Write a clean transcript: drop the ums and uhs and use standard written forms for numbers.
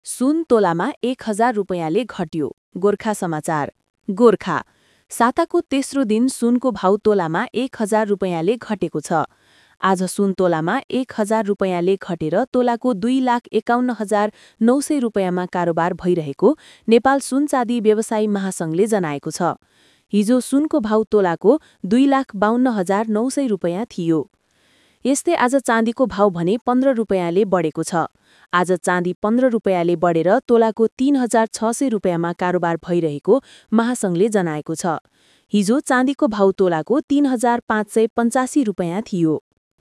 सुन तोलामा 1000 रुपैयाँले घट्यो। गोर्खा समाचार। गोर्खा। साताको तेस्रो दिन सुनको भाउ तोलामा 1000 रुपैयाँले घटेको छ। आज सुन तोलामा 1000 रुपैयाँले घटेर तोलाको 2,51,900 रुपैयाँमा कारोबार भइरहेको नेपाल सुनचाँदी व्यवसायी महासंघले जनाएको छ। हिजो सुनको भाउ तोलाको 2,52,900 रुपैयाँ थियो। यस्तै आज चाँदीको भाउ भने 15 रुपैयाँले बढेको छ। आज चाँदी 15 रुपैयाँले बढेर तोलाको 3,600 रुपैयाँमा कारोबार भइरहेको महासंघले जनाएको छ। हिजो चाँदीको भाउ तोलाको 3,585 रुपैयाँ थियो।